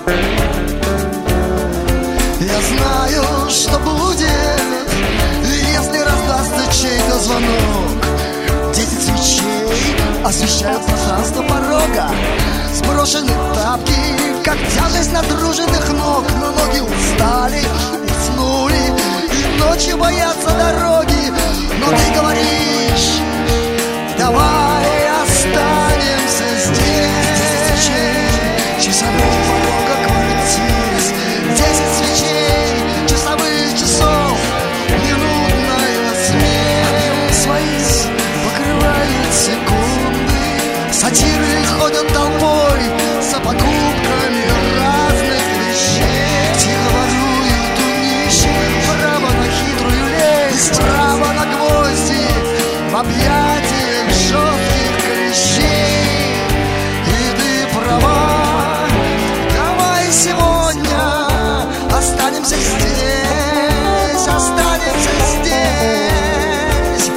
Я знаю, что будет, если раздастся чей-то звонок. 10 свечей освещают пространство порога. Сброшены тапки, как тяжесть натруженных ног. Но ноги устали, уснули, и ночью боятся дороги. Но ты говоришь: давай останемся здесь. Часовых порога квартир, 10 свечей, часовых часов, минутная смерть. Свои покрывают секунды, сатиры ходят толпой за покупками разных вещей. Тихо воруют у нищих, право на хитрую лесть, право на гвозди в объятиях жестких клещей. И ты права, давай сегодня останемся здесь, останемся здесь.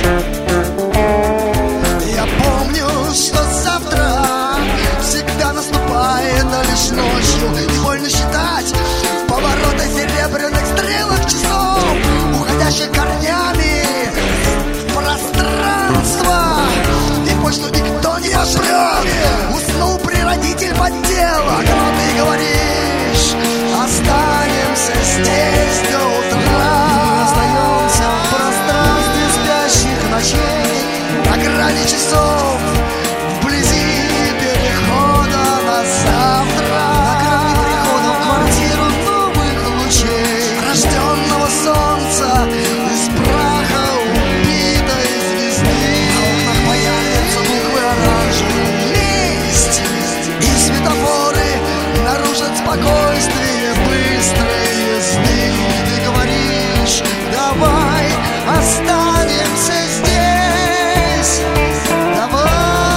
Я помню, что завтра всегда наступает, а лишь ночью. И больно считать повороты серебряных стрелок часов, уходящих корнями в пространство. И пусть что никто не отбрел, уснул прародитель подделок. Но ты говоришь: останемся здесь до утра. Остаемся в пространстве спящих ночей, на грани часов, вблизи перехода на завтра. На грани перехода в квартиру новых лучей, рожденного солнца из праха убитой звезды. На окнах появятся буквы оранжевой месть, и светофоры нарушат спокойствие быстрой езды. Ты говоришь: давай останемся здесь, давай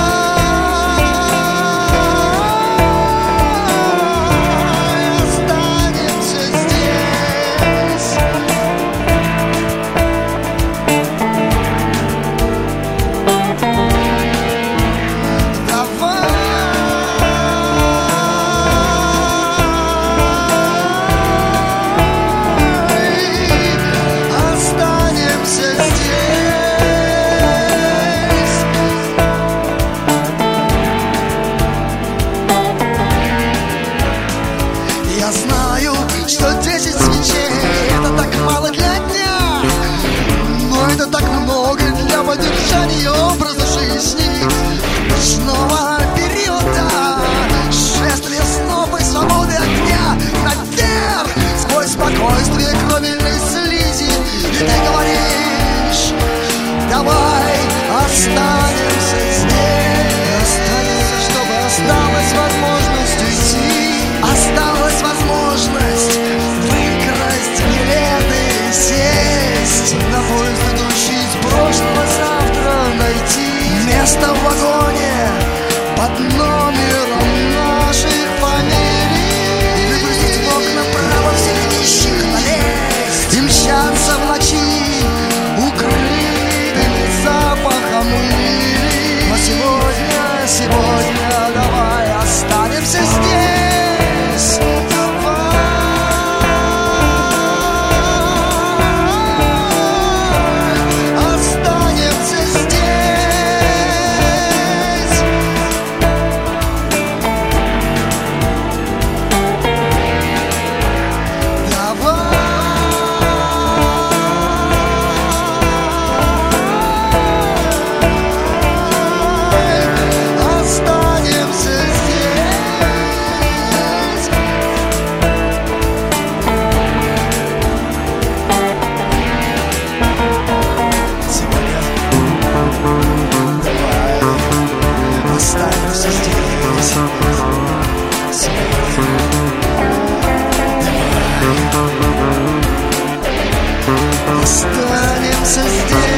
останемся здесь. Останемся здесь. Я знаю, что 10 свечей — это так мало для дня, но это так много для поддержания образа жизни ночного периода. Шествие снов и свободы огня наверх, сквозь спокойствие кровельной слизи. И ты говоришь: давай останемся здесь. Останемся, чтобы осталась возможность уйти, осталась возможность выкрасть билеты и сесть на поезд, идущий из прошлого, завтра найти место в вагоне под номером наших фамилий. И выпустить в окна право всех нищих налезть и мчаться в ночи, укрытыми запахом лилий. Но сегодня давай останемся здесь. Останемся здесь. Останемся здесь.